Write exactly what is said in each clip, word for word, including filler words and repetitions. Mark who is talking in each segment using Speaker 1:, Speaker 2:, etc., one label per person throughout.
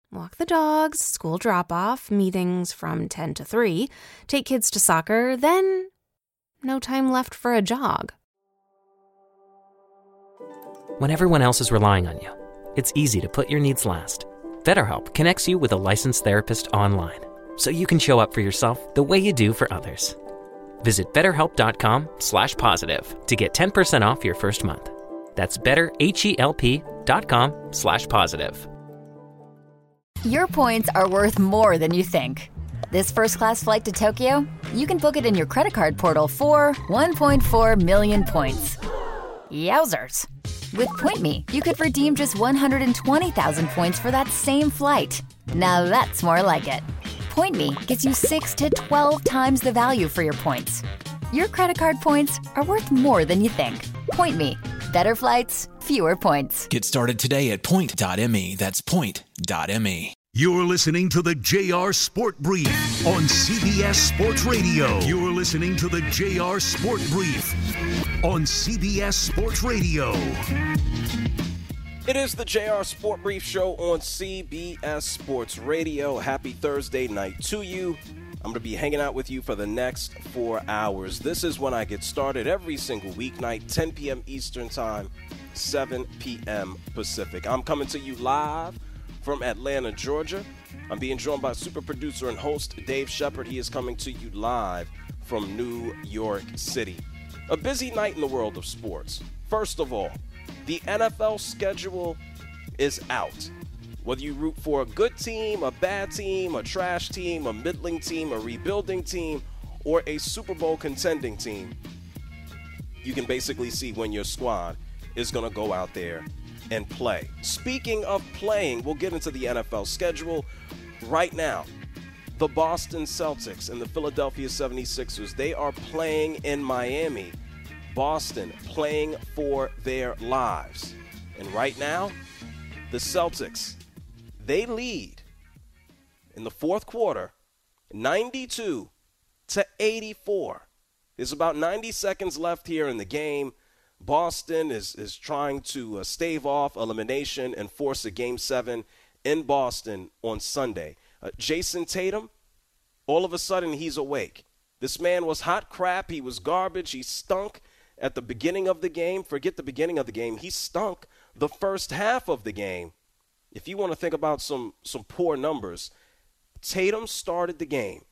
Speaker 1: Walk the dogs, school drop-off, meetings from ten to three, take kids to soccer, then no time left for a jog.
Speaker 2: When everyone else is relying on you, it's easy to put your needs last. BetterHelp connects you with a licensed therapist online, so you can show up for yourself the way you do for others. Visit betterhelp.com slash positive to get ten percent off your first month. That's betterhelp.com slash positive.
Speaker 3: Your points are worth more than you think. This first-class flight to Tokyo, you can book it in your credit card portal for one point four million points. Yowzers. With Point Me, you could redeem just one hundred twenty thousand points for that same flight. Now that's more like it. Point Me gets you six to twelve times the value for your points. Your credit card points are worth more than you think. Point Me. Better flights, fewer points.
Speaker 4: Get started today at point dot m e. That's point dot m e.
Speaker 5: You're listening to the J R Sport Brief on C B S Sports Radio. You're listening to the J R Sport Brief on C B S Sports Radio.
Speaker 6: It is the J R Sport Brief Show on C B S Sports Radio. Happy Thursday night to you. I'm going to be hanging out with you for the next four hours. This is when I get started every single weeknight, ten p.m. Eastern Time, seven p.m. Pacific. I'm coming to you live from Atlanta, Georgia. I'm being joined by super producer and host Dave Shepard. He is coming to you live from New York City. A busy night in the world of sports. First of all, the N F L schedule is out. Whether you root for a good team, a bad team, a trash team, a middling team, a rebuilding team, or a Super Bowl contending team, you can basically see when your squad is going to go out there and play. Speaking of playing, we'll get into the N F L schedule right now. The Boston Celtics and the Philadelphia seventy-sixers, they are playing in Miami. Boston playing for their lives. And right now, the Celtics, they lead in the fourth quarter, ninety-two to eighty-four. There's about ninety seconds left here in the game. Boston is, is trying to uh, stave off elimination and force a game seven in Boston on Sunday. Uh, Jason Tatum, all of a sudden he's awake. This man was hot crap. He was garbage. He stunk at the beginning of the game. Forget the beginning of the game. He stunk the first half of the game. If you want to think about some, some poor numbers, Tatum started the game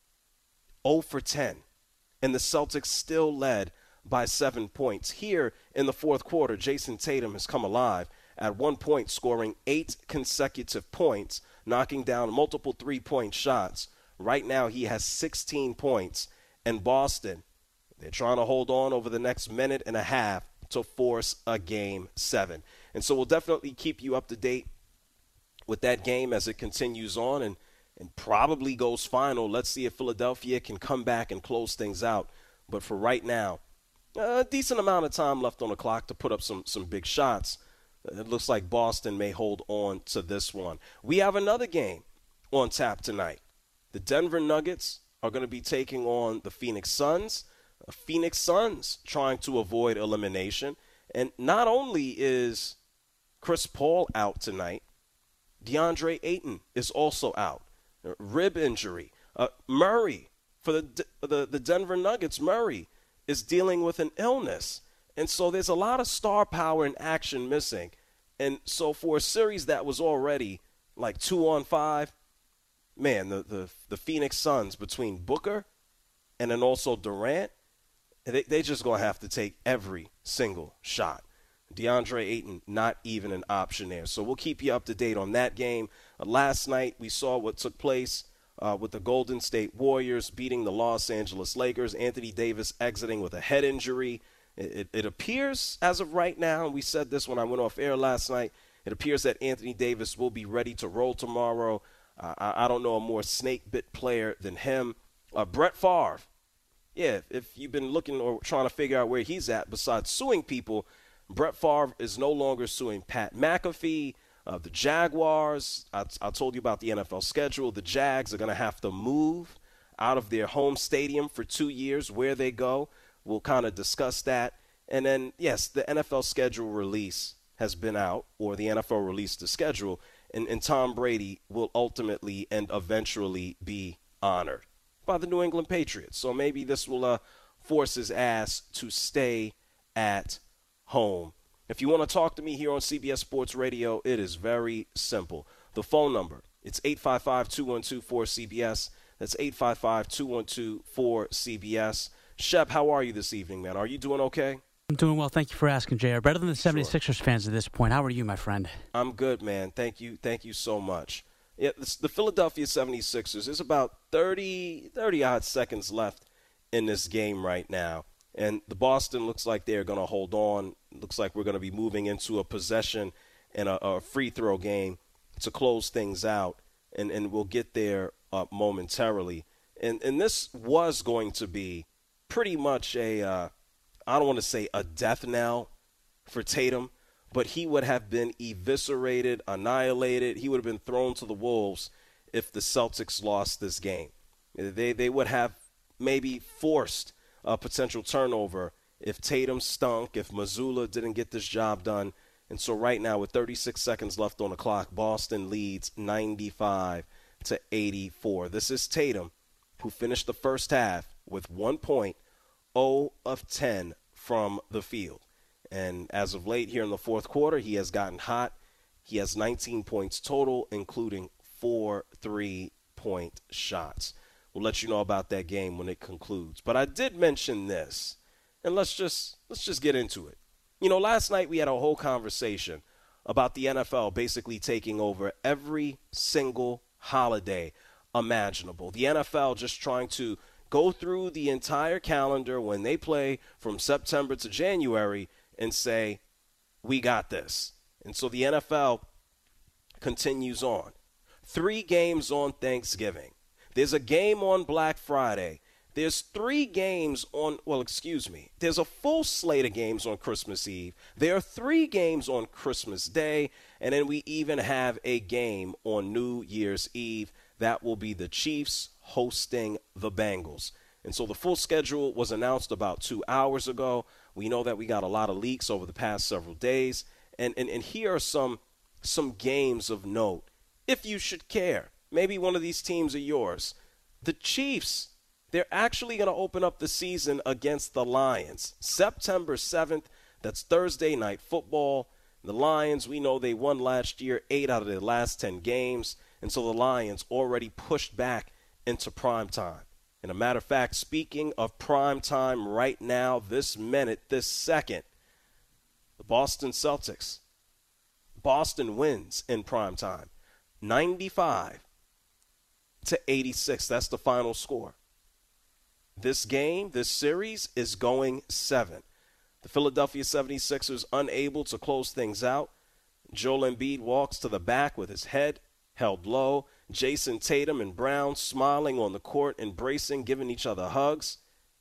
Speaker 6: zero for ten, and the Celtics still led by seven points. Here in the fourth quarter, Jason Tatum has come alive at one point, scoring eight consecutive points, knocking down multiple three-point shots. Right now, he has sixteen points, and Boston, they're trying to hold on over the next minute and a half to force a game seven. And so we'll definitely keep you up to date with that game as it continues on and, and probably goes final. Let's see if Philadelphia can come back and close things out. But for right now, a decent amount of time left on the clock to put up some, some big shots. It looks like Boston may hold on to this one. We have another game on tap tonight. The Denver Nuggets are going to be taking on the Phoenix Suns. The Phoenix Suns trying to avoid elimination. And not only is Chris Paul out tonight, DeAndre Ayton is also out. Rib injury. Uh, Murray, for the, the, the Denver Nuggets, Murray is dealing with an illness. And so there's a lot of star power and action missing. And so for a series that was already like two on five, man, the, the, the Phoenix Suns between Booker and then also Durant, they, they just going to have to take every single shot. DeAndre Ayton, not even an option there. So we'll keep you up to date on that game. Uh, last night we saw what took place uh, with the Golden State Warriors beating the Los Angeles Lakers. Anthony Davis exiting with a head injury. It, it, it appears as of right now, and we said this when I went off air last night, it appears that Anthony Davis will be ready to roll tomorrow. Uh, I, I don't know a more snake-bit player than him. Uh, Brett Favre, yeah, if, if you've been looking or trying to figure out where he's at besides suing people, Brett Favre is no longer suing Pat McAfee, uh, the Jaguars. I, I told you about the N F L schedule. The Jags are going to have to move out of their home stadium for two years. Where they go, we'll kind of discuss that. And then, yes, the N F L schedule release has been out, or the N F L released the schedule, and, and Tom Brady will ultimately and eventually be honored by the New England Patriots. So maybe this will uh, force his ass to stay at home. If you want to talk to me here on C B S Sports Radio, it is very simple. The phone number, it's eight five five, two one two, four C B S. That's eight five five, two one two, four C B S. Shep, how are you this evening, man? Are you doing okay?
Speaker 7: I'm doing well. Thank you for asking, J R. Better than the seventy-sixers sure. fans at this point. How are you, my friend?
Speaker 6: I'm good, man. Thank you. Thank you so much. Yeah, the Philadelphia seventy-sixers, there's about thirty, thirty-odd seconds left in this game right now. And the Boston looks like they're going to hold on. Looks like we're going to be moving into a possession and a, a free throw game to close things out. And, and we'll get there uh, momentarily. And, and this was going to be pretty much a, uh, I don't want to say a death knell for Tatum, but he would have been eviscerated, annihilated. He would have been thrown to the wolves if the Celtics lost this game. They, they would have maybe forced a potential turnover if Tatum stunk, if Mazzulla didn't get this job done. And so right now, with thirty-six seconds left on the clock, Boston leads ninety-five to eighty-four. This is Tatum, who finished the first half with one point, zero of ten from the field. And as of late here in the fourth quarter, he has gotten hot. He has nineteen points total, including four three-point shots. We'll let you know about that game when it concludes. But I did mention this, and let's just let's just get into it. You know, last night we had a whole conversation about the N F L basically taking over every single holiday imaginable. The N F L just trying to go through the entire calendar when they play from September to January and say, we got this. And so the N F L continues on. Three games on Thanksgiving. There's a game on Black Friday. There's three games on, well, excuse me. There's a full slate of games on Christmas Eve. There are three games on Christmas Day. And then we even have a game on New Year's Eve. That will be the Chiefs hosting the Bengals. And so the full schedule was announced about two hours ago. We know that we got a lot of leaks over the past several days. And, and, and here are some, some games of note, if you should care. Maybe one of these teams are yours. The Chiefs, they're actually going to open up the season against the Lions. September seventh, that's Thursday night football. The Lions, we know they won last year, eight out of their last ten games. And so the Lions already pushed back into prime time. And a matter of fact, speaking of prime time right now, this minute, this second, the Boston Celtics, Boston wins in prime time, ninety-five to eighty-six. That's the final score. This game, this series is going seven. The Philadelphia seventy-sixers unable to close things out. Joel Embiid walks to the back with his head held low. Jason Tatum and Brown smiling on the court, embracing, giving each other hugs.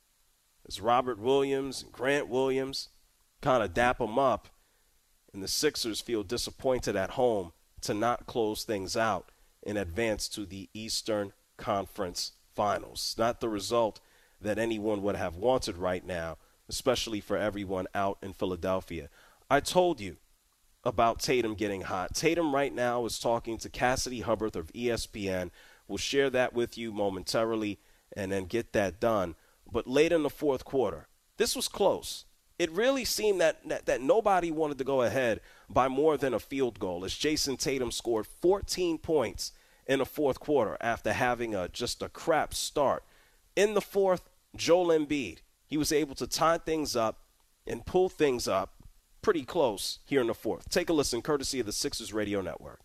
Speaker 6: As Robert Williams and Grant Williams kind of dap them up, and the Sixers feel disappointed at home to not close things out and advance to the Eastern Conference Finals. Not the result that anyone would have wanted right now, especially for everyone out in Philadelphia. I told you about Tatum getting hot. Tatum right now is talking to Cassidy Hubbard of E S P N. We'll share that with you momentarily and then get that done. But late in the fourth quarter, this was close. It really seemed that, that that nobody wanted to go ahead by more than a field goal, as Jason Tatum scored fourteen points in the fourth quarter after having a just a crap start. In the fourth, Joel Embiid, he was able to tie things up and pull things up pretty close here in the fourth. Take a listen, courtesy of the Sixers Radio Network.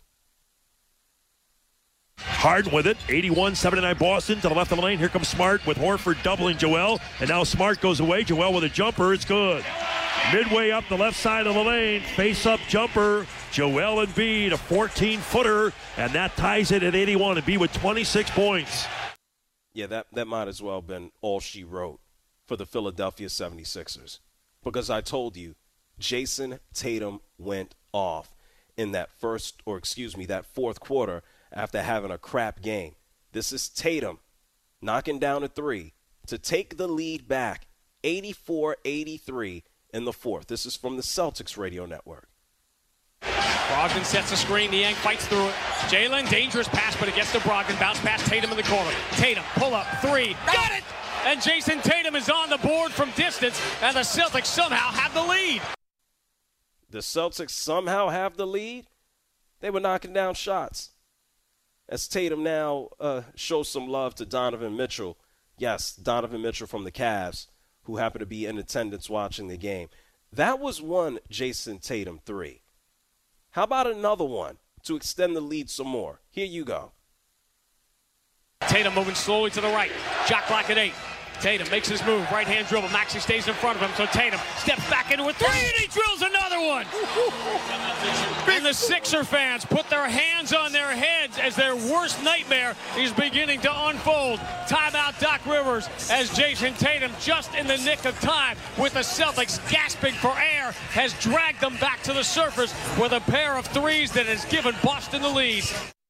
Speaker 8: Harden with it, eighty-one seventy-nine Boston to the left of the lane. Here comes Smart with Horford doubling Joel, and now Smart goes away. Joel with a jumper, it's good. Midway up the left side of the lane, face-up jumper, Joel Embiid, a fourteen-footer, and that ties it at eighty-one. Embiid with twenty-six points.
Speaker 6: Yeah, that, that might as well have been all she wrote for the Philadelphia seventy-sixers, because I told you, Jason Tatum went off in that first, or excuse me, that fourth quarter after having a crap game. This is Tatum knocking down a three to take the lead back, eighty-four eighty-three in the fourth. This is from the Celtics Radio Network.
Speaker 9: Brogdon sets a screen. Niang fights through it. Jalen, dangerous pass, but it gets to Brogdon. Bounce past Tatum in the corner. Tatum, pull up, three. Got it! And Jason Tatum is on the board from distance, and the Celtics somehow have the lead.
Speaker 6: The Celtics somehow have the lead? They were knocking down shots. As Tatum now uh, shows some love to Donovan Mitchell. Yes, Donovan Mitchell from the Cavs, who happened to be in attendance watching the game. That was one Jason Tatum three. How about another one to extend the lead some more? Here you go.
Speaker 9: Tatum moving slowly to the right. Shot clock at eight. Tatum makes his move. Right-hand dribble. Maxey stays in front of him. So Tatum steps back into a three, and he drills another one. And the Sixer fans put their hands on their heads as their worst nightmare is beginning to unfold. Timeout Doc Rivers as Jason Tatum, just in the nick of time, with the Celtics gasping for air, has dragged them back to the surface with a pair of threes that has given Boston the lead.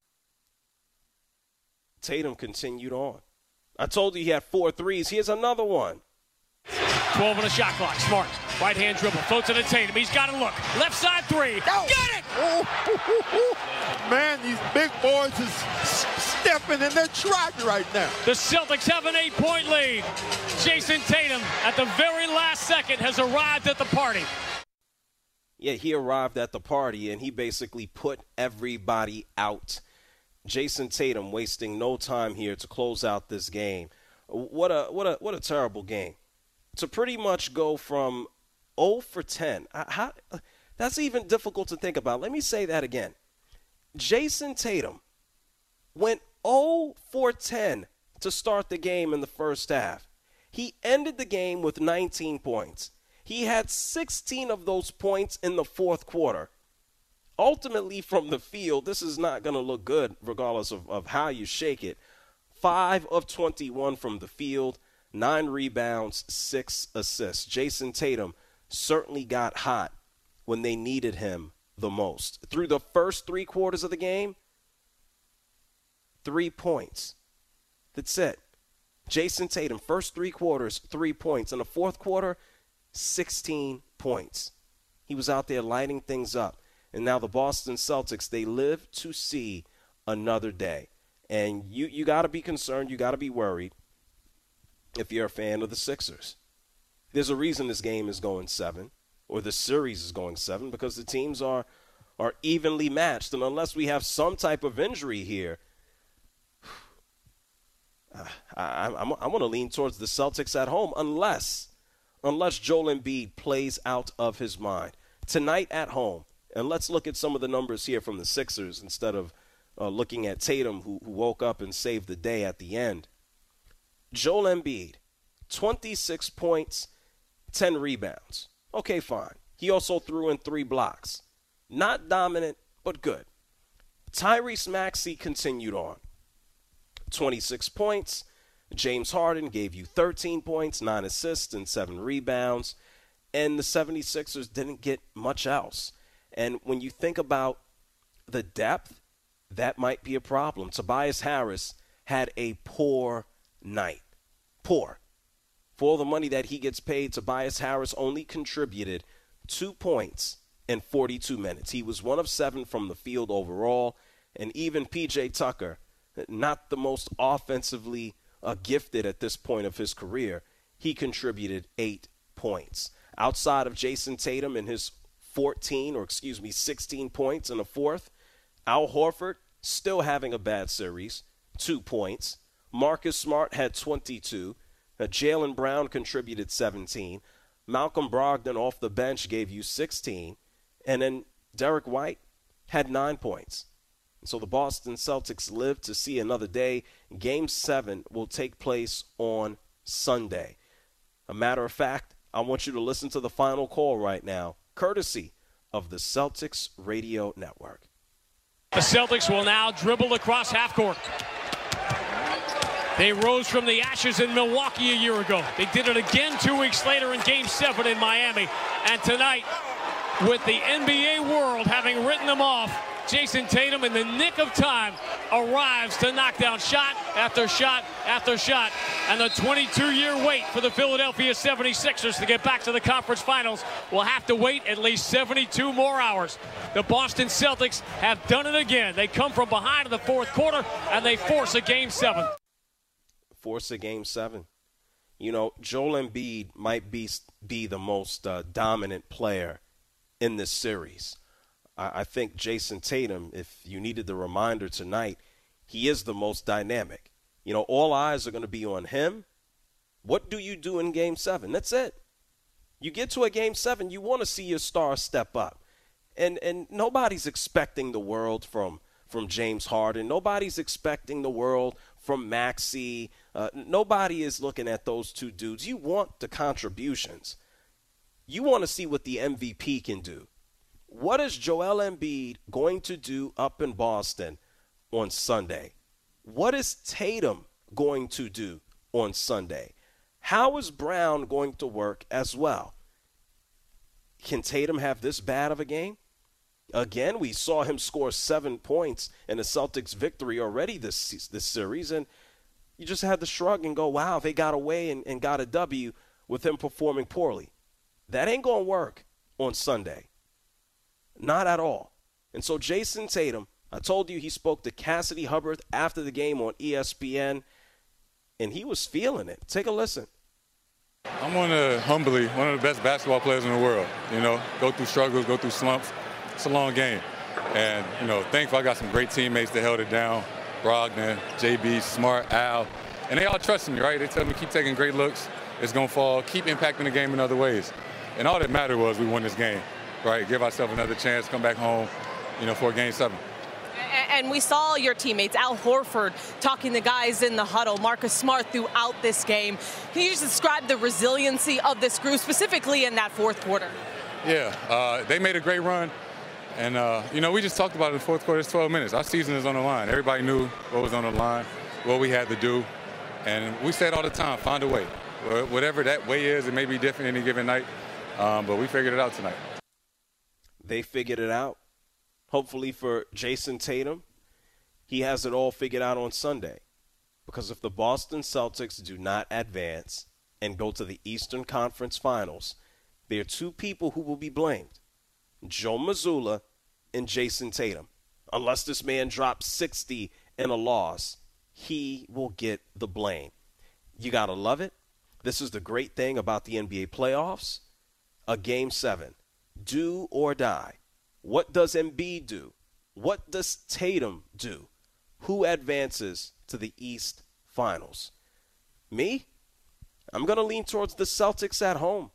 Speaker 6: Tatum continued on. I told you he had four threes. Here's another one.
Speaker 9: twelve on the shot clock. Smart. Right-hand dribble. Floats it to Tatum. He's got to look. Left side three. Got it!
Speaker 10: Man, these big boys is stepping in their track right now.
Speaker 9: The Celtics have an eight-point lead. Jason Tatum, at the very last second, has arrived at the party.
Speaker 6: Yeah, he arrived at the party, and he basically put everybody out. Jason Tatum wasting no time here to close out this game. What a what a what a terrible game. To pretty much go from oh for ten. How, that's even difficult to think about. Let me say that again. Jason Tatum went oh for ten to start the game in the first half. He ended the game with nineteen points. He had sixteen of those points in the fourth quarter. Ultimately, from the field, this is not going to look good regardless of, of how you shake it. five of twenty-one from the field, nine rebounds, six assists. Jason Tatum certainly got hot when they needed him the most. Through the first three quarters of the game, three points. That's it. Jason Tatum, first three quarters, three points. In the fourth quarter, sixteen points. He was out there lighting things up. And now the Boston Celtics, they live to see another day. And you, you got to be concerned. You got to be worried if you're a fan of the Sixers. There's a reason this game is going seven, or the series is going seven, because the teams are are evenly matched. And unless we have some type of injury here, I, I, I'm, I want to lean towards the Celtics at home, unless, unless Joel Embiid plays out of his mind. Tonight at home. And let's look at some of the numbers here from the Sixers instead of uh, looking at Tatum, who, who woke up and saved the day at the end. Joel Embiid, twenty-six points, ten rebounds. Okay, fine. He also threw in three blocks. Not dominant, but good. Tyrese Maxey continued on. twenty-six points. James Harden gave you thirteen points, nine assists, and seven rebounds. And the seventy-sixers didn't get much else. And when you think about the depth, that might be a problem. Tobias Harris had a poor night. Poor. For all the money that he gets paid, Tobias Harris only contributed two points in forty-two minutes. He was one of seven from the field overall. And even P J Tucker, not the most offensively uh, gifted at this point of his career, he contributed eight points. Outside of Jason Tatum and his fourteen, or excuse me, sixteen points in the fourth. Al Horford still having a bad series, two points. Marcus Smart had twenty-two. Uh, Jaylen Brown contributed seventeen. Malcolm Brogdon off the bench gave you sixteen. And then Derek White had nine points. So the Boston Celtics live to see another day. Game seven will take place on Sunday. A matter of fact, I want you to listen to the final call right now, courtesy of the Celtics Radio Network.
Speaker 9: The Celtics will now dribble across half court. They rose from the ashes in Milwaukee a year ago. They did it again two weeks later in Game seven in Miami. And tonight, with the N B A world having written them off, Jason Tatum, in the nick of time, arrives to knock down shot after shot after shot. And the twenty-two-year wait for the Philadelphia seventy-sixers to get back to the conference finals will have to wait at least seventy-two more hours. The Boston Celtics have done it again. They come from behind in the fourth quarter, and they force a game seven.
Speaker 6: Force a game seven. You know, Joel Embiid might be, be the most uh, dominant player in this series. I, I think Jason Tatum, if you needed the reminder tonight, he is the most dynamic. You know, all eyes are going to be on him. What do you do in game seven? That's it. You get to a game seven, you want to see your star step up. And and nobody's expecting the world from, from James Harden. Nobody's expecting the world from Maxey. Uh, nobody is looking at those two dudes. You want the contributions. You want to see what the M V P can do. What is Joel Embiid going to do up in Boston on Sunday? What is Tatum going to do on Sunday? How is Brown going to work as well? Can Tatum have this bad of a game? Again, we saw him score seven points in the Celtics' victory already this this series, and you just had to shrug and go, wow, they got away and, and got a W with him performing poorly. That ain't going to work on Sunday. Not at all. And so Jason Tatum, I told you he spoke to Cassidy Hubbard after the game on E S P N, and he was feeling it. Take a listen.
Speaker 11: I'm one of, humbly, one of the best basketball players in the world. You know, go through struggles, go through slumps. It's a long game. And, you know, thankfully I got some great teammates that held it down. Brogdon, J B, Smart, Al. And they all trust me, right? They tell me keep taking great looks. It's going to fall. Keep impacting the game in other ways. And all that mattered was we won this game, right? Give ourselves another chance, come back home, you know, for game seven.
Speaker 12: And we saw your teammates, Al Horford, talking to guys in the huddle, Marcus Smart throughout this game. Can you just describe the resiliency of this group, specifically in that fourth quarter?
Speaker 11: Yeah, uh, they made a great run. And, uh, you know, we just talked about it in the fourth quarter. It's twelve minutes. Our season is on the line. Everybody knew what was on the line, what we had to do. And we said all the time, find a way. Whatever that way is, it may be different any given night. Um, but we figured it out tonight.
Speaker 6: They figured it out. Hopefully for Jason Tatum, he has it all figured out on Sunday. Because if the Boston Celtics do not advance and go to the Eastern Conference Finals, there are two people who will be blamed. Joe Mazzulla and Jason Tatum. Unless this man drops sixty in a loss, he will get the blame. You got to love it. This is the great thing about the N B A playoffs. A game seven. Do or die. What does Embiid do? What does Tatum do? Who advances to the East Finals? Me? I'm going to lean towards the Celtics at home.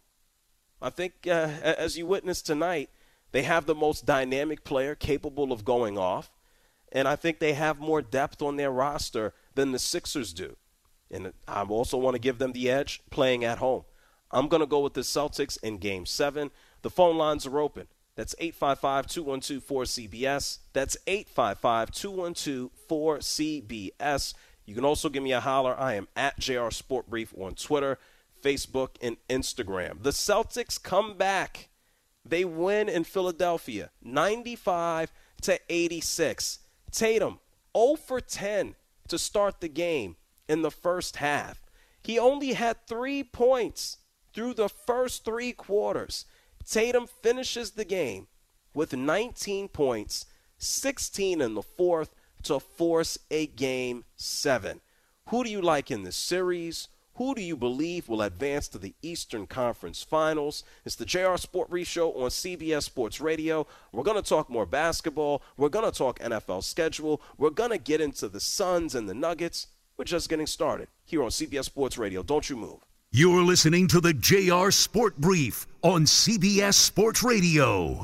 Speaker 6: I think, uh, as you witnessed tonight, they have the most dynamic player capable of going off, and I think they have more depth on their roster than the Sixers do. And I also want to give them the edge playing at home. I'm going to go with the Celtics in Game seven. The phone lines are open. That's eight five five, two one two, four C B S. That's eight five five, two one two, four C B S. You can also give me a holler. I am at J R Sport Brief on Twitter, Facebook, and Instagram. The Celtics come back. They win in Philadelphia, ninety-five to eighty-six. Tatum, zero for ten to start the game in the first half. He only had three points through the first three quarters. Tatum finishes the game with nineteen points, sixteen in the fourth, to force a game seven. Who do you like in this series? Who do you believe will advance to the Eastern Conference Finals? It's the J R Sport Brief Show on C B S Sports Radio. We're going to talk more basketball. We're going to talk N F L schedule. We're going to get into the Suns and the Nuggets. We're just getting started here on C B S Sports Radio. Don't you move.
Speaker 5: You're listening to the J R Sport Brief on C B S Sports Radio.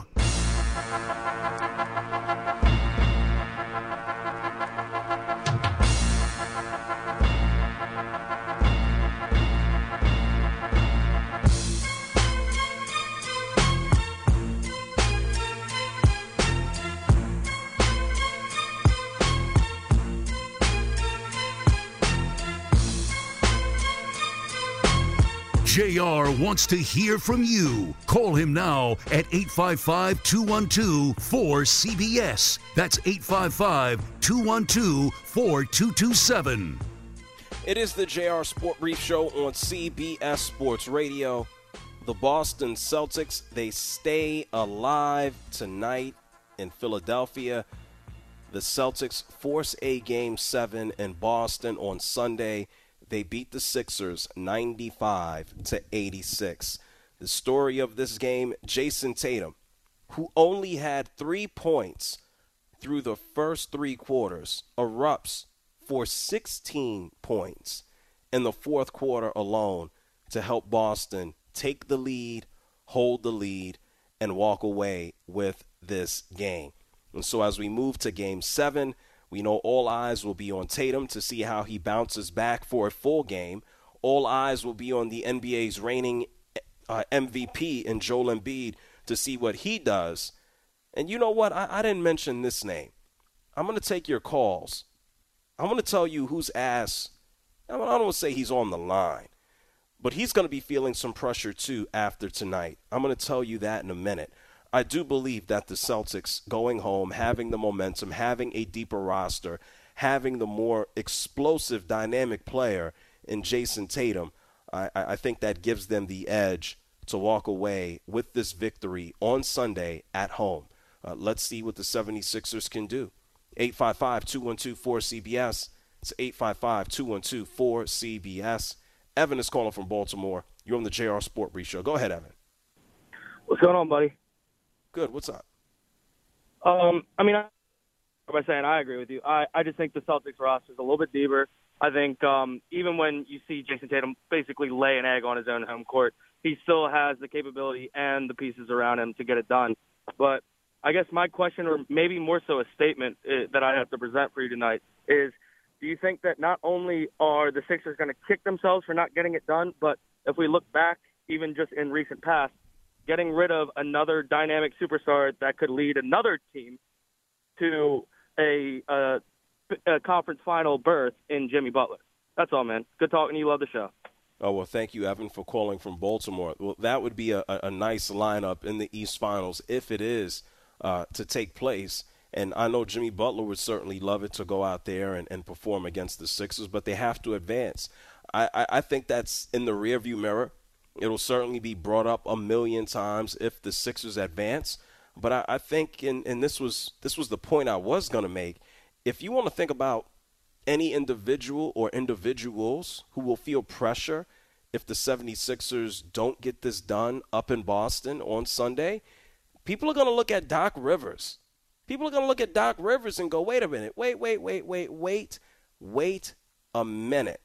Speaker 5: J R wants to hear from you. Call him now at eight five five, two one two, four C B S. That's eight five five, two one two, four two two seven.
Speaker 6: It is the J R Sport Brief Show on C B S Sports Radio. The Boston Celtics, they stay alive tonight in Philadelphia. The Celtics force a Game seven in Boston on Sunday. They beat the Sixers ninety-five to eighty-six. The story of this game, Jason Tatum, who only had three points through the first three quarters, erupts for sixteen points in the fourth quarter alone to help Boston take the lead, hold the lead, and walk away with this game. And so as we move to Game seven, we know all eyes will be on Tatum to see how he bounces back for a full game. All eyes will be on the N B A's reigning uh, M V P in Joel Embiid to see what he does. And you know what? I, I didn't mention this name. I'm going to take your calls. I'm going to tell you whose ass, I don't want to say he's on the line, but he's going to be feeling some pressure too after tonight. I'm going to tell you that in a minute. I do believe that the Celtics going home, having the momentum, having a deeper roster, having the more explosive, dynamic player in Jason Tatum, I, I think that gives them the edge to walk away with this victory on Sunday at home. Uh, let's see what the seventy-sixers can do. eight five five, two one two, four C B S. It's eight five five, two one two, four C B S. Evan is calling from Baltimore. You're on the J R Sport Brief Show. Go ahead, Evan.
Speaker 13: What's going on, buddy?
Speaker 6: Good. What's up?
Speaker 13: Um, I mean, I, by saying I agree with you. I, I just think the Celtics roster is a little bit deeper. I think um, even when you see Jason Tatum basically lay an egg on his own home court, he still has the capability and the pieces around him to get it done. But I guess my question, or maybe more so a statement uh, that I have to present for you tonight, is do you think that not only are the Sixers going to kick themselves for not getting it done, but if we look back even just in recent past, getting rid of another dynamic superstar that could lead another team to a, a, a conference final berth in Jimmy Butler? That's all, man. Good talking to you. Love the show.
Speaker 6: Oh, well, thank you, Evan, for calling from Baltimore. Well, that would be a, a nice lineup in the East Finals if it is uh, to take place. And I know Jimmy Butler would certainly love it to go out there and, and perform against the Sixers, but they have to advance. I, I, I think that's in the rearview mirror. It'll certainly be brought up a million times if the Sixers advance. But I, I think, and, and this was this was the point I was going to make, if you want to think about any individual or individuals who will feel pressure if the seventy-sixers don't get this done up in Boston on Sunday, people are going to look at Doc Rivers. People are going to look at Doc Rivers and go, wait a minute, wait, wait, wait, wait, wait, wait a minute.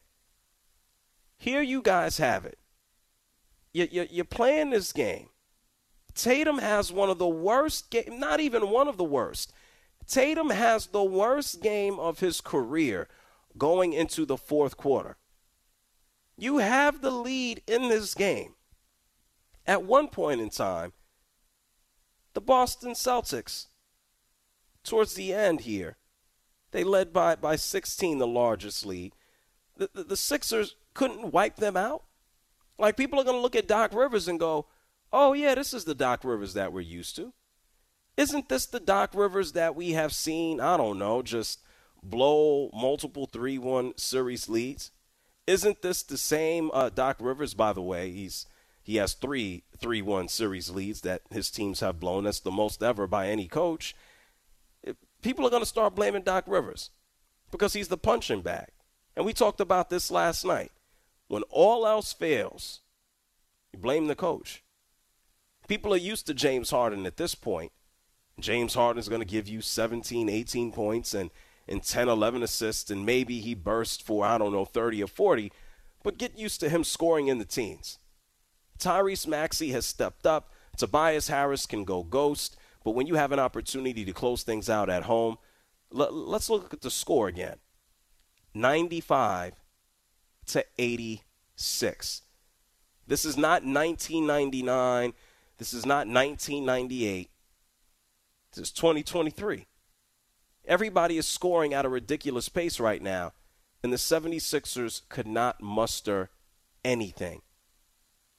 Speaker 6: Here you guys have it. You're playing this game. Tatum has one of the worst games, not even one of the worst. Tatum has the worst game of his career going into the fourth quarter. You have the lead in this game. At one point in time, the Boston Celtics, towards the end here, they led by, by sixteen, the largest lead. The, the, the Sixers couldn't wipe them out. Like, people are going to look at Doc Rivers and go, oh, yeah, this is the Doc Rivers that we're used to. Isn't this the Doc Rivers that we have seen, I don't know, just blow multiple three one series leads? Isn't this the same uh, Doc Rivers, by the way? He's He has three three one series leads that his teams have blown. That's the most ever by any coach. People are going to start blaming Doc Rivers because he's the punching bag. And we talked about this last night. When all else fails, you blame the coach. People are used to James Harden at this point. James Harden is going to give you seventeen, eighteen points and, and ten, eleven assists, and maybe he bursts for, I don't know, thirty or forty. But get used to him scoring in the teens. Tyrese Maxey has stepped up. Tobias Harris can go ghost. But when you have an opportunity to close things out at home, l- let's look at the score again. ninety-five to eighty-six. This is not nineteen ninety-nine. This is not nineteen ninety-eight. This is twenty twenty-three. Everybody is scoring at a ridiculous pace right now, and the seventy-sixers could not muster anything.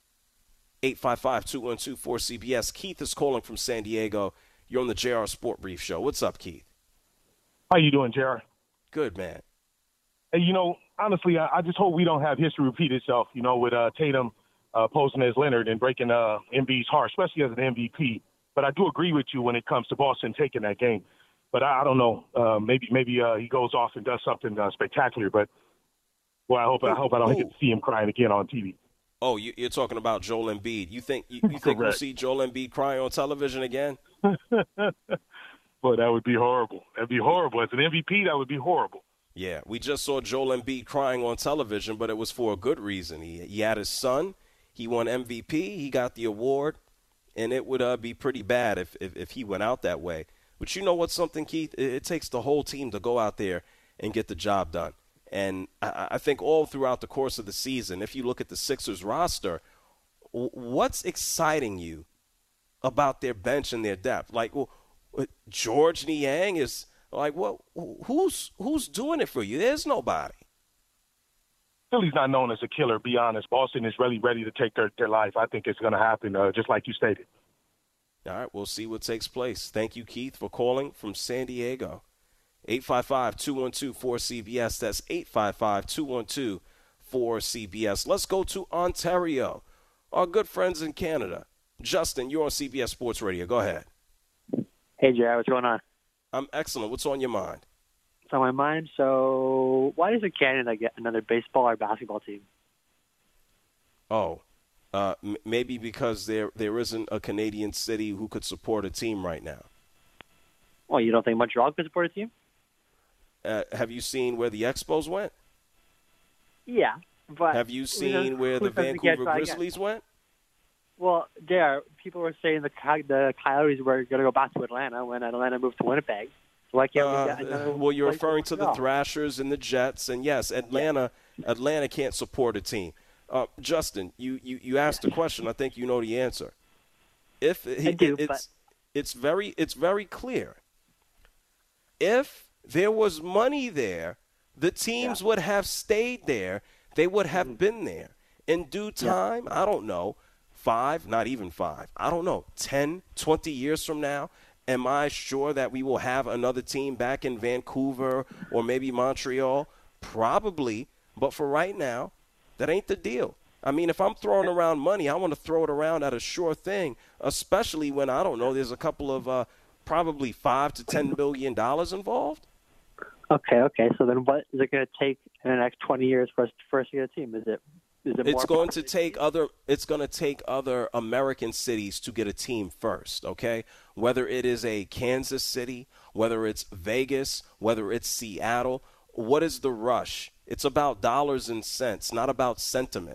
Speaker 6: eight five five, two one two, four C B S. Keith is calling from San Diego. You're on the J R Sport Brief Show. What's up, Keith?
Speaker 14: How you doing, J R?
Speaker 6: Good, man.
Speaker 14: Hey, you know, honestly, I, I just hope we don't have history repeat itself, you know, with uh, Tatum uh, posing as Leonard and breaking uh, Embiid's heart, especially as an M V P. But I do agree with you when it comes to Boston taking that game. But I, I don't know. Uh, maybe maybe uh, he goes off and does something uh, spectacular. But, well, I hope, I hope I don't get to see him crying again on T V.
Speaker 6: Oh, you, you're talking about Joel Embiid. You think you, you think we'll see Joel Embiid crying on television again?
Speaker 14: Well, that would be horrible. That would be horrible. As an M V P, that would be horrible.
Speaker 6: Yeah, we just saw Joel Embiid crying on television, but it was for a good reason. He, he had his son. He won M V P. He got the award. And it would uh, be pretty bad if, if, if he went out that way. But you know what's something, Keith? It, it takes the whole team to go out there and get the job done. And I, I think all throughout the course of the season, if you look at the Sixers roster, w- what's exciting you about their bench and their depth? Like, well, George Niang is like, what? Who's who's doing it for you? There's nobody.
Speaker 14: Philly's not known as a killer, be honest. Boston is really ready to take their, their life. I think it's going to happen, uh, just like you stated.
Speaker 6: All right, we'll see what takes place. Thank you, Keith, for calling from San Diego. eight five five, two one two, four C B S. That's eight five five, two one two, four C B S. Let's go to Ontario. Our good friends in Canada. Justin, you're on C B S Sports Radio. Go ahead.
Speaker 15: Hey, Jared, what's going on?
Speaker 6: I'm excellent. What's on your mind?
Speaker 15: What's on my mind? So why doesn't Canada get another baseball or basketball team?
Speaker 6: Oh, uh, m- maybe because there there isn't a Canadian city who could support a team right now.
Speaker 15: Well, you don't think Montreal could support a team?
Speaker 6: Uh, have you seen where the Expos went?
Speaker 15: Yeah, but
Speaker 6: have you seen where the Vancouver Grizzlies went?
Speaker 15: Well, there, people were saying the the Coyotes were going to go back to Atlanta when Atlanta moved to Winnipeg. So why can't
Speaker 6: uh,
Speaker 15: we get another?
Speaker 6: Well, you're referring to
Speaker 15: Montreal?
Speaker 6: the Thrashers and the Jets, and yes, Atlanta. Yeah. Atlanta can't support a team. Uh, Justin, you, you, you asked a question. I think you know the answer. If he,
Speaker 15: I do,
Speaker 6: it's
Speaker 15: but...
Speaker 6: it's very it's very clear. If there was money there, the teams yeah. would have stayed there. They would have mm-hmm. been there. In due time, yeah. I don't know, five, not even five, I don't know, ten, twenty years from now, am I sure that we will have another team back in Vancouver or maybe Montreal? Probably, but for right now, that ain't the deal. I mean, if I'm throwing around money, I want to throw it around at a sure thing, especially when, I don't know, there's a couple of uh, probably five to ten billion dollars involved.
Speaker 15: Okay, okay. So then what is it going to take in the next twenty years for us to first get a team? Is it Is it
Speaker 6: it's going to take other it's going to take other American cities to get a team first, okay? Whether it is a Kansas City, whether it's Vegas, whether it's Seattle, what is the rush? It's about dollars and cents, not about sentiment.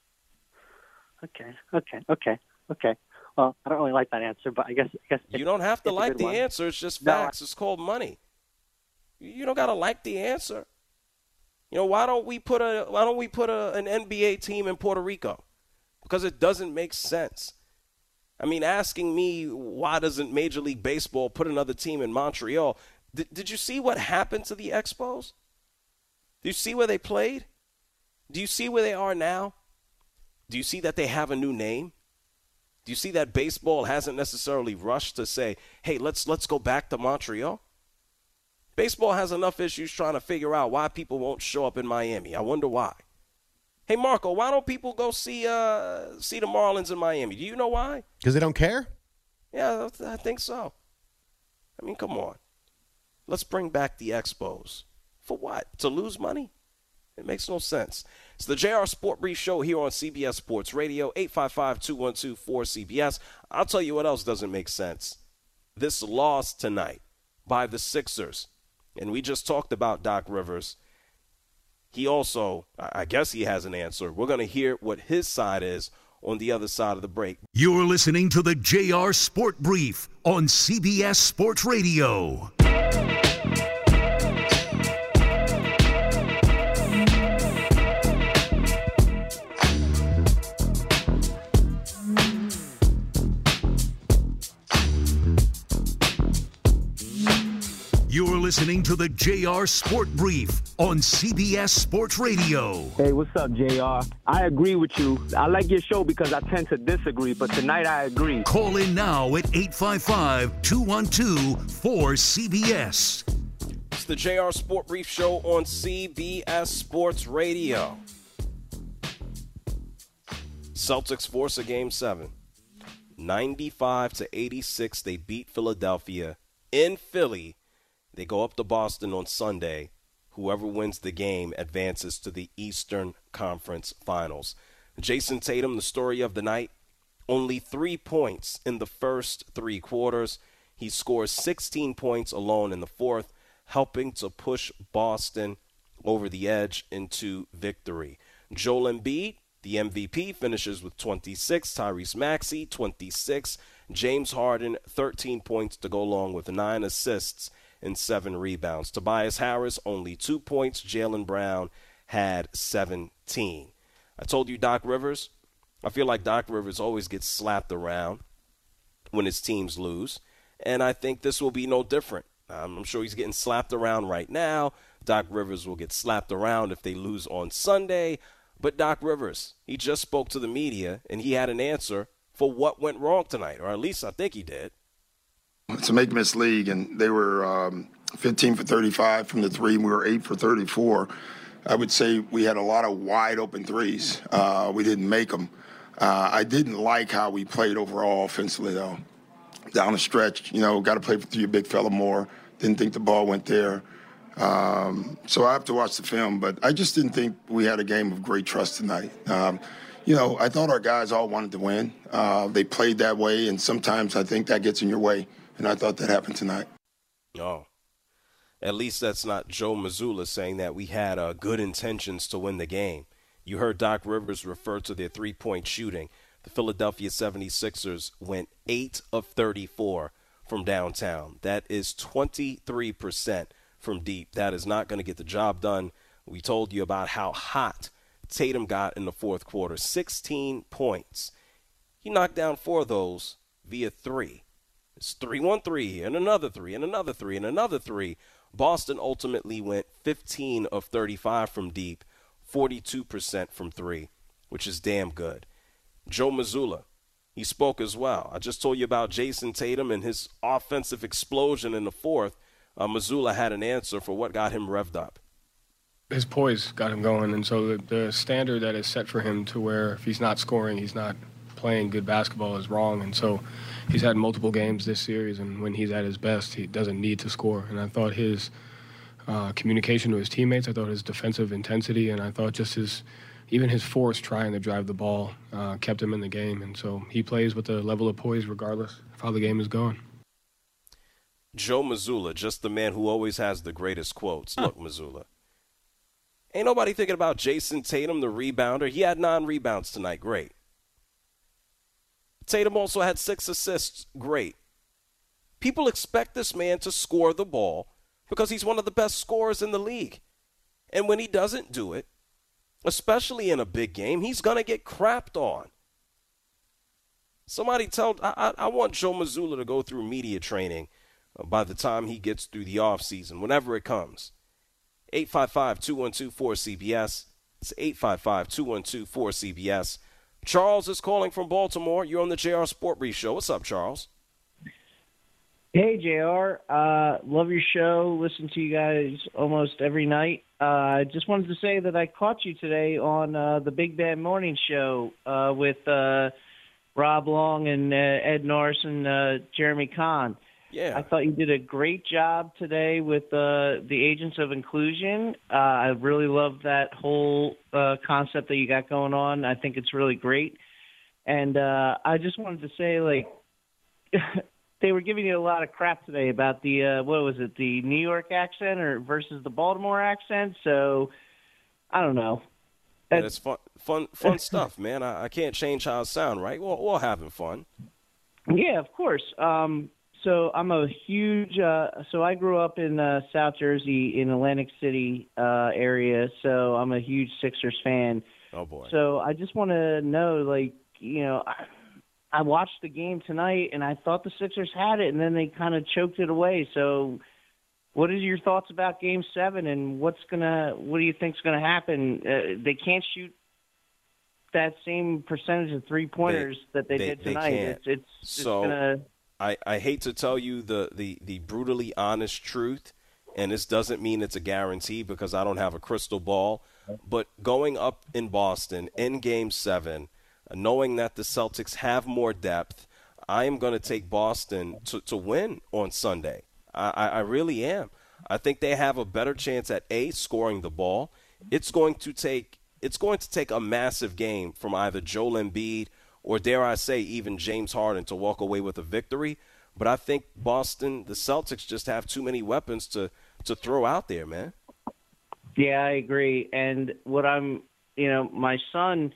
Speaker 15: Okay, okay, okay, okay. Well, I don't really like that answer, but I guess I guess
Speaker 6: you don't have to like the
Speaker 15: one.
Speaker 6: answer. It's just
Speaker 15: no,
Speaker 6: facts. I... It's called money. You don't got to like the answer. You know, why don't we put a why don't we put a, an N B A team in Puerto Rico? Because it doesn't make sense. I mean, asking me why doesn't Major League Baseball put another team in Montreal? D- did you see what happened to the Expos? Do you see where they played? Do you see where they are now? Do you see that they have a new name? Do you see that baseball hasn't necessarily rushed to say, hey, let's let's go back to Montreal? Baseball has enough issues trying to figure out why people won't show up in Miami. I wonder why. Hey, Marco, why don't people go see uh, see the Marlins in Miami? Do you know why?
Speaker 16: Because they don't care?
Speaker 6: Yeah, I think so. I mean, come on. Let's bring back the Expos. For what? To lose money? It makes no sense. It's the J R Sport Brief Show here on C B S Sports Radio, eight five five, two one two, four C B S. I'll tell you what else doesn't make sense. This loss tonight by the Sixers. And we just talked about Doc Rivers. He also, I guess he has an answer. We're going to hear what his side is on the other side of the break.
Speaker 5: You're listening to the J R Sport Brief on C B S Sports Radio. You're listening listening to the J R Sport Brief on C B S Sports Radio.
Speaker 16: Hey, what's up, J R? I agree with you. I like your show because I tend to disagree, but tonight I agree.
Speaker 5: Call in now at eight five five, two one two, four C B S.
Speaker 6: It's the J R Sport Brief Show on C B S Sports Radio. Celtics force a game seven. ninety-five to eighty-six, they beat Philadelphia in Philly. They go up to Boston on Sunday. Whoever wins the game advances to the Eastern Conference Finals. Jason Tatum, the story of the night, only three points in the first three quarters. He scores sixteen points alone in the fourth, helping to push Boston over the edge into victory. Joel Embiid, the M V P, finishes with twenty-six. Tyrese Maxey, twenty-six. James Harden, thirteen points to go along with nine assists and seven rebounds. Tobias Harris, only two points. Jaylen Brown had seventeen. I told you Doc Rivers. I feel like Doc Rivers always gets slapped around when his teams lose, and I think this will be no different. I'm sure he's getting slapped around right now. Doc Rivers will get slapped around if they lose on Sunday. But Doc Rivers, he just spoke to the media, and he had an answer for what went wrong tonight, or at least I think he did.
Speaker 17: It's a make-miss league, and they were um, fifteen for thirty-five from the three, and we were eight for thirty-four. I would say we had a lot of wide-open threes. Uh, we didn't make them. Uh, I didn't like how we played overall offensively, though. Down the stretch, you know, got to play through your big fella more. Didn't think the ball went there. Um, so I have to watch the film, but I just didn't think we had a game of great trust tonight. Um, you know, I thought our guys all wanted to win. Uh, they played that way, and sometimes I think that gets in your way, and I thought that happened tonight.
Speaker 6: Oh, at least that's not Joe Mazzulla saying that we had uh, good intentions to win the game. You heard Doc Rivers refer to their three-point shooting. The Philadelphia seventy-sixers went eight of thirty-four from downtown. That is twenty-three percent. From deep. That is not going to get the job done. We told you about how hot Tatum got in the fourth quarter. sixteen points. He knocked down four of those via three. It's three one three and another three and another three and another three. Boston ultimately went fifteen of thirty-five from deep, forty-two percent from three, which is damn good. Joe Mazzulla, he spoke as well. I just told you about Jason Tatum and his offensive explosion in the fourth. Uh, Mazzulla had an answer for what got him revved up.
Speaker 18: His poise got him going, and so the, the standard that is set for him to where if he's not scoring, he's not playing good basketball is wrong. And so he's had multiple games this series, and when he's at his best, he doesn't need to score. And I thought his uh, communication to his teammates, I thought his defensive intensity, and I thought just his even his force trying to drive the ball uh, kept him in the game. And so he plays with a level of poise regardless of how the game is going.
Speaker 6: Joe Mazzulla, just the man who always has the greatest quotes. Look, Mazzulla, ain't nobody thinking about Jason Tatum, the rebounder. He had nine rebounds tonight. Great. Tatum also had six assists. Great. People expect this man to score the ball because he's one of the best scorers in the league. And when he doesn't do it, especially in a big game, he's going to get crapped on. Somebody tell I, I, I want Joe Mazzulla to go through media training by the time he gets through the offseason, whenever it comes. eight five five, two one two, four C B S. It's eight five five, two one two, four C B S. Charles is calling from Baltimore. You're on the J R Sport Brief Show. What's up, Charles?
Speaker 19: Hey, J R. Uh, love your show. Listen to you guys almost every night. I uh, just wanted to say that I caught you today on uh, the Big Bad Morning Show uh, with uh, Rob Long and uh, Ed Norris and uh, Jeremy Kahn.
Speaker 6: Yeah.
Speaker 19: I thought you did a great job today with uh, the Agents of Inclusion. Uh, I really love that whole uh, concept that you got going on. I think it's really great. And uh, I just wanted to say, like, they were giving you a lot of crap today about the, uh, what was it, the New York accent or versus the Baltimore accent. So, I don't know.
Speaker 6: Yeah, it's fun, fun, fun stuff, man. I, I can't change how it sounds, right? We're, we're having fun.
Speaker 19: Yeah, of course. Um, So I'm a huge. Uh, so I grew up in uh, South Jersey, in Atlantic City uh, area. So I'm a huge Sixers fan.
Speaker 6: Oh boy.
Speaker 19: So I just want to know, like, you know, I, I watched the game tonight, and I thought the Sixers had it, and then they kind of choked it away. So what are your thoughts about Game Seven, and what's gonna? What do you think's gonna happen? Uh, they can't shoot that same percentage of three pointers
Speaker 6: They-
Speaker 19: that they,
Speaker 6: they-
Speaker 19: did
Speaker 6: they
Speaker 19: tonight.
Speaker 6: can't.
Speaker 19: It's it's, it's
Speaker 6: So
Speaker 19: gonna.
Speaker 6: I, I hate to tell you the, the, the brutally honest truth, and this doesn't mean it's a guarantee because I don't have a crystal ball, but going up in Boston in Game seven, knowing that the Celtics have more depth, I am going to take Boston to, to win on Sunday. I, I, I really am. I think they have a better chance at, A, scoring the ball. It's going to take it's going to take a massive game from either Joel Embiid or, dare I say, even James Harden to walk away with a victory. But I think Boston, the Celtics, just have too many weapons to, to throw out there, man.
Speaker 19: Yeah, I agree. And what I'm, you know, my son,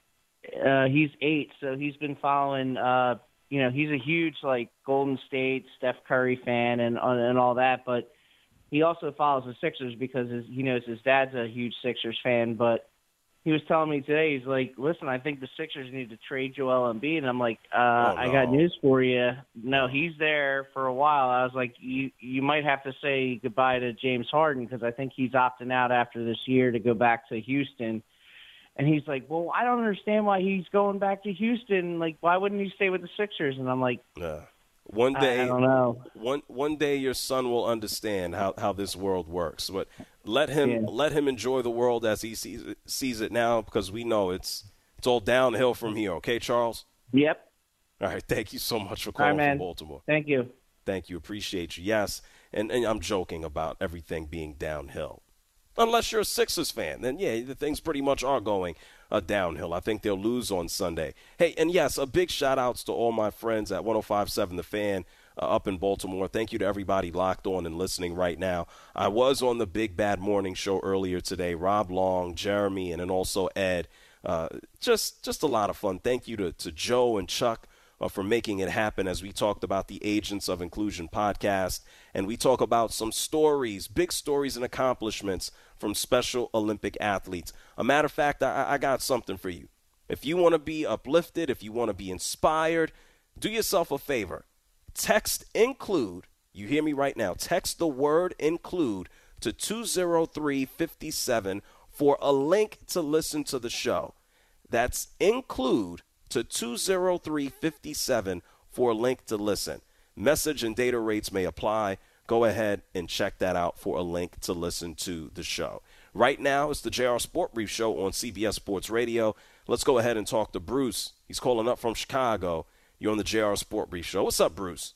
Speaker 19: uh, he's eight, so he's been following. Uh, you know, he's a huge like Golden State, Steph Curry fan, and and all that. But he also follows the Sixers because his, he knows his dad's a huge Sixers fan. But he was telling me today, he's like, listen, I think the Sixers need to trade Joel Embiid. And I'm like, uh,
Speaker 6: Oh,
Speaker 19: I
Speaker 6: no.
Speaker 19: got news for you. No, he's there for a while. I was like, you you might have to say goodbye to James Harden because I think he's opting out after this year to go back to Houston. And he's like, well, I don't understand why he's going back to Houston. Like, why wouldn't he stay with the Sixers? And I'm like,
Speaker 6: Yeah. One
Speaker 19: I-
Speaker 6: day,
Speaker 19: I don't know.
Speaker 6: One one day, your son will understand how, how this world works. But let him
Speaker 19: Yeah.
Speaker 6: let him enjoy the world as he sees it, sees it now, because we know it's it's all downhill from here. Okay, Charles.
Speaker 19: Yep.
Speaker 6: All right. Thank you so much for
Speaker 19: All
Speaker 6: calling
Speaker 19: right, man.
Speaker 6: from Baltimore.
Speaker 19: Thank you.
Speaker 6: Thank you. Appreciate you. Yes, and, and I'm joking about everything being downhill. Unless you're a Sixers fan, then yeah, the things pretty much are going uh, downhill. I think they'll lose on Sunday. Hey, and yes, a big shout-outs to all my friends at one oh five point seven The Fan uh, up in Baltimore. Thank you to everybody locked on and listening right now. I was on the Big Bad Morning Show earlier today. Rob Long, Jeremy, and then also Ed. Uh, just just a lot of fun. Thank you to, to Joe and Chuck Uh, for making it happen as we talked about the Agents of Inclusion podcast. And we talk about some stories, big stories and accomplishments from Special Olympic athletes. A matter of fact, I, I got something for you. If you want to be uplifted, if you want to be inspired, do yourself a favor. Text INCLUDE. You hear me right now. Text the word INCLUDE to two zero three five seven for a link to listen to the show. That's INCLUDE to two zero three five seven for a link to listen. Message and data rates may apply. Go ahead and check that out for a link to listen to the show. Right now, it's the J R Sport Brief Show on C B S Sports Radio. Let's go ahead and talk to Bruce. He's calling up from Chicago. You're on the J R Sport Brief Show. What's up, Bruce?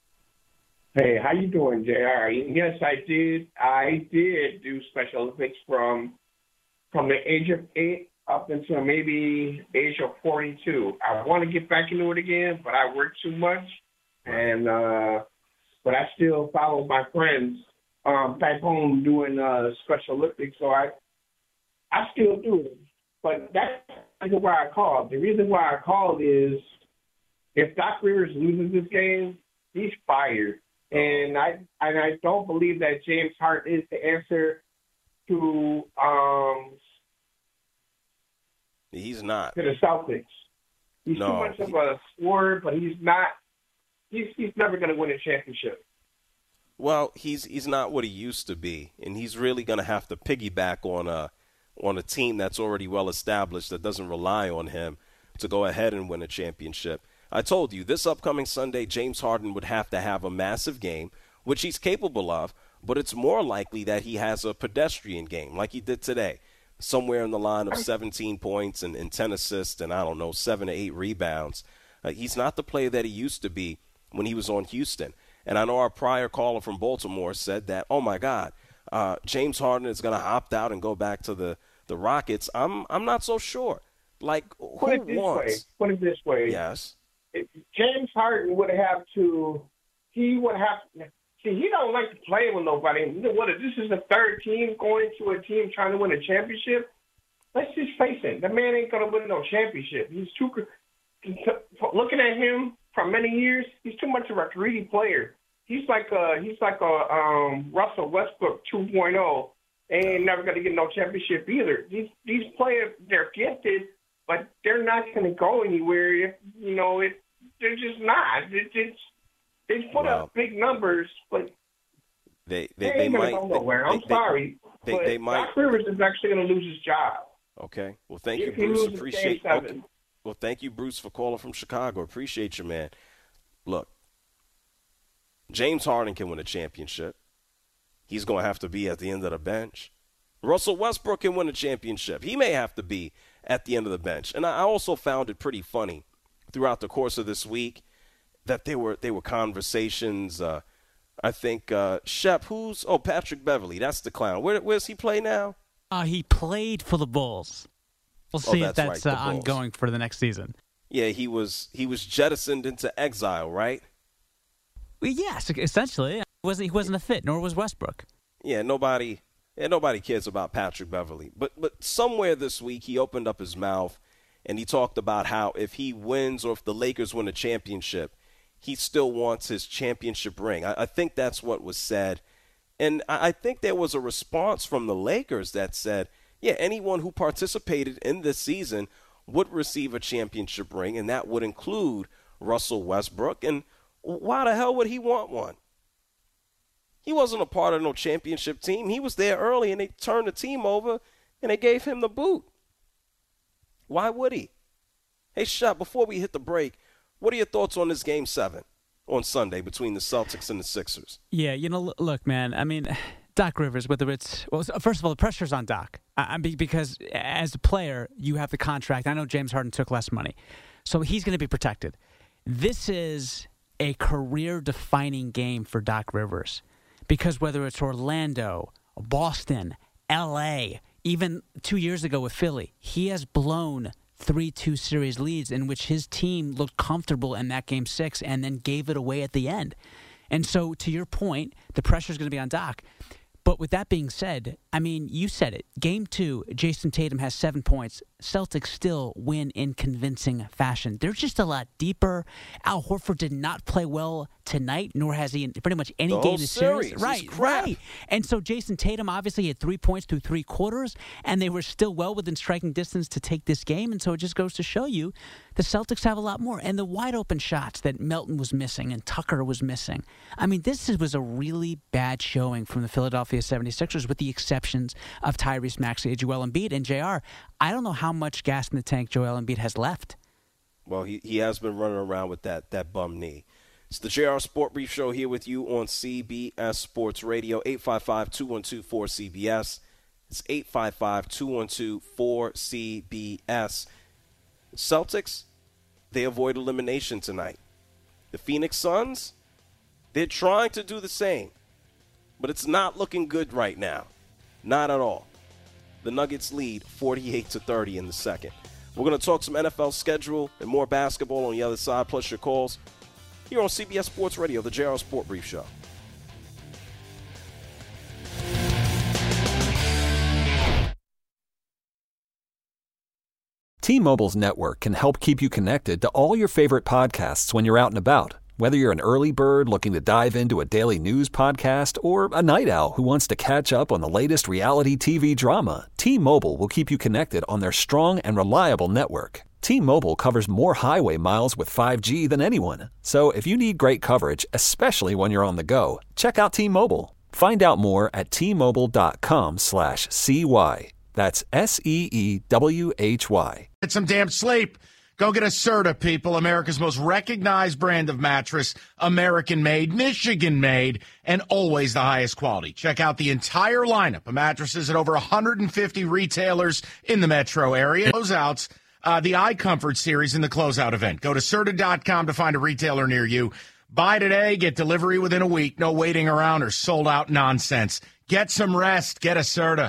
Speaker 20: Hey, how you doing, J R? Yes, I did. I did do Special Olympics from from the age of eight up until maybe age of forty-two. I want to get back into it again, but I work too much, and uh, but I still follow my friends um, back home doing uh, Special Olympics, so I I still do it. But that's the reason why I called. The reason why I called is if Doc Rivers loses this game, he's fired, and I and I don't believe that James Harden is the answer to um.
Speaker 6: He's not.
Speaker 20: To the Celtics. He's
Speaker 6: No,
Speaker 20: too much of a scorer, but he's not. He's he's never going to win a championship.
Speaker 6: Well, he's he's not what he used to be, and he's really going to have to piggyback on a on a team that's already well established that doesn't rely on him to go ahead and win a championship. I told you this upcoming Sunday, James Harden would have to have a massive game, which he's capable of, but it's more likely that he has a pedestrian game like he did today. Somewhere in the line of seventeen points and, and ten assists and, I don't know, seven to eight rebounds. Uh, he's not the player that he used to be when he was on Houston. And I know our prior caller from Baltimore said that, oh, my God, uh, James Harden is going to opt out and go back to the, the Rockets. I'm I'm not so sure. Like, who
Speaker 20: Put it this
Speaker 6: wants?
Speaker 20: way. Put it this way.
Speaker 6: Yes.
Speaker 20: If James Harden would have to. He would have. See, he don't like to play with nobody. You know what? If this is the third team going to a team trying to win a championship, let's just face it. The man ain't gonna win no championship. He's too. Looking at him for many years, he's too much of a greedy player. He's like a he's like a um, Russell Westbrook two point oh. They ain't never gonna get no championship either. These these players, they're gifted, but they're not gonna go anywhere. If you know it, they're just not. It, it's they put
Speaker 6: Wow.
Speaker 20: up big numbers, but
Speaker 6: They they,
Speaker 20: they,
Speaker 6: they might.
Speaker 20: Go nowhere. I'm
Speaker 6: they,
Speaker 20: sorry,
Speaker 6: they,
Speaker 20: but
Speaker 6: they, they might.
Speaker 20: Doc Rivers is actually going to lose his job.
Speaker 6: Okay. Well, thank
Speaker 20: if
Speaker 6: you, Bruce.
Speaker 20: He
Speaker 6: Appreciate.
Speaker 20: game
Speaker 6: Okay. Well, thank you, Bruce, for calling from Chicago. Appreciate you, man. Look, James Harden can win a championship. He's going to have to be at the end of the bench. Russell Westbrook can win a championship. He may have to be at the end of the bench. And I also found it pretty funny throughout the course of this week that there were there were conversations. Uh, I think uh, Shep, who's oh Patrick Beverly, that's the clown. Where where's he play now?
Speaker 7: Uh, he played for the Bulls. We'll see
Speaker 6: oh,
Speaker 7: if that's
Speaker 6: right,
Speaker 7: uh, ongoing for the next season.
Speaker 6: Yeah, he was he was jettisoned into exile, right?
Speaker 7: Well, yes, essentially. He wasn't, he wasn't a fit, nor was Westbrook.
Speaker 6: Yeah, nobody yeah, nobody cares about Patrick Beverly. But but somewhere this week he opened up his mouth and he talked about how if he wins or if the Lakers win a championship, he still wants his championship ring. I, I think that's what was said. And I, I think there was a response from the Lakers that said, yeah, anyone who participated in this season would receive a championship ring, and that would include Russell Westbrook. And why the hell would he want one? He wasn't a part of no championship team. He was there early, and they turned the team over, and they gave him the boot. Why would he? Hey, Shep, before we hit the break, what are your thoughts on this Game seven on Sunday between the Celtics and the Sixers?
Speaker 7: Yeah, you know, look, man, I mean, Doc Rivers, whether it's – well, first of all, the pressure's on Doc. I, because as a player, you have the contract. I know James Harden took less money, so he's going to be protected. This is a career-defining game for Doc Rivers because whether it's Orlando, Boston, L A, even two years ago with Philly, he has blown three two series leads in which his team looked comfortable in that game six and then gave it away at the end. And so, to your point, the pressure is going to be on Doc. But with that being said, I mean, you said it. Game two, Jason Tatum has seven points. Celtics still win in convincing fashion. They're just a lot deeper. Al Horford did not play well tonight, nor has he in pretty much any
Speaker 6: the
Speaker 7: game in the series.
Speaker 6: series.
Speaker 7: Right, right. And so Jason Tatum obviously had three points through three quarters, and they were still well within striking distance to take this game. And so it just goes to show you the Celtics have a lot more. And the wide-open shots that Melton was missing and Tucker was missing. I mean, this was a really bad showing from the Philadelphia seventy-sixers with the exceptions of Tyrese Maxey, Joel Embiid, and J R. I don't know how much gas in the tank Joel Embiid has left.
Speaker 6: Well, he, he has been running around with that, that bum knee. It's the J R Sport Brief Show here with you on C B S Sports Radio, eight five five, two one two, four C B S. It's eight five five, two one two, four C B S. Celtics, they avoid elimination tonight. The Phoenix Suns, they're trying to do the same, but it's not looking good right now. Not at all. The Nuggets lead forty-eight to thirty in the second. We're going to talk some N F L schedule and more basketball on the other side, plus your calls here on C B S Sports Radio, the J R Sport Brief Show.
Speaker 21: T-Mobile's network can help keep you connected to all your favorite podcasts when you're out and about. Whether you're an early bird looking to dive into a daily news podcast or a night owl who wants to catch up on the latest reality T V drama, T-Mobile will keep you connected on their strong and reliable network. T-Mobile covers more highway miles with five G than anyone. So if you need great coverage, especially when you're on the go, check out T-Mobile. Find out more at T-Mobile.com slash CY. That's S E E W H Y.
Speaker 22: Get some damn sleep. Go get a Serta, people, America's most recognized brand of mattress, American-made, Michigan-made, and always the highest quality. Check out the entire lineup of mattresses at over one hundred fifty retailers in the metro area. Closeouts, uh, the iComfort series in the closeout event. Go to Serta dot com to find a retailer near you. Buy today, get delivery within a week. No waiting around or sold-out nonsense. Get some rest. Get a Serta.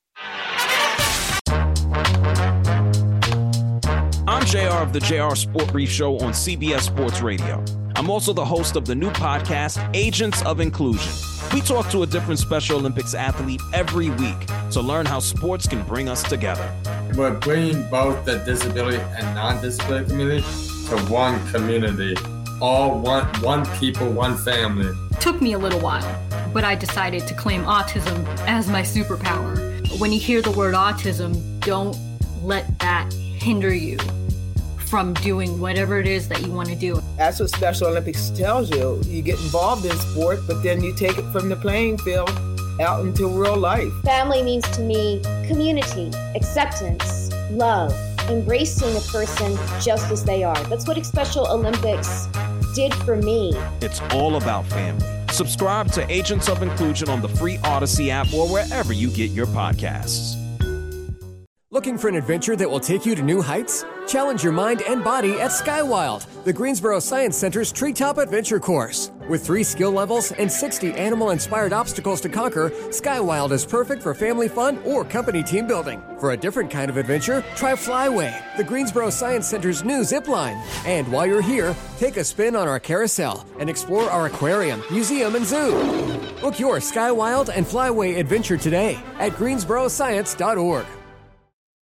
Speaker 6: I'm J R of the J R Sport Brief Show on C B S Sports Radio. I'm also the host of the new podcast, Agents of Inclusion. We talk to a different Special Olympics athlete every week to learn how sports can bring us together.
Speaker 23: We're bringing both the disability and non-disability community to one community. All one, one people, one family.
Speaker 24: It took me a little while, but I decided to claim autism as my superpower. When you hear the word autism, don't let that hinder you from doing whatever it is that you want to do.
Speaker 1: That's what Special Olympics tells you. You get involved in sport, but then you take it from the playing field out into real life.
Speaker 2: Family means to me community, acceptance, love, embracing a person just as they are. That's what Special Olympics did for me.
Speaker 3: It's all about family. Subscribe to Agents of Inclusion on the free Odyssey app or wherever you get your podcasts.
Speaker 4: Looking for an adventure that will take you to new heights? Challenge your mind and body at Skywild, the Greensboro Science Center's treetop adventure course. With three skill levels and sixty animal-inspired obstacles to conquer, Skywild is perfect for family fun or company team building. For a different kind of adventure, try Flyway, the Greensboro Science Center's new zip line. And while you're here, take a spin on our carousel and explore our aquarium, museum, and zoo. Book your Skywild and Flyway adventure today at greensboro science dot org.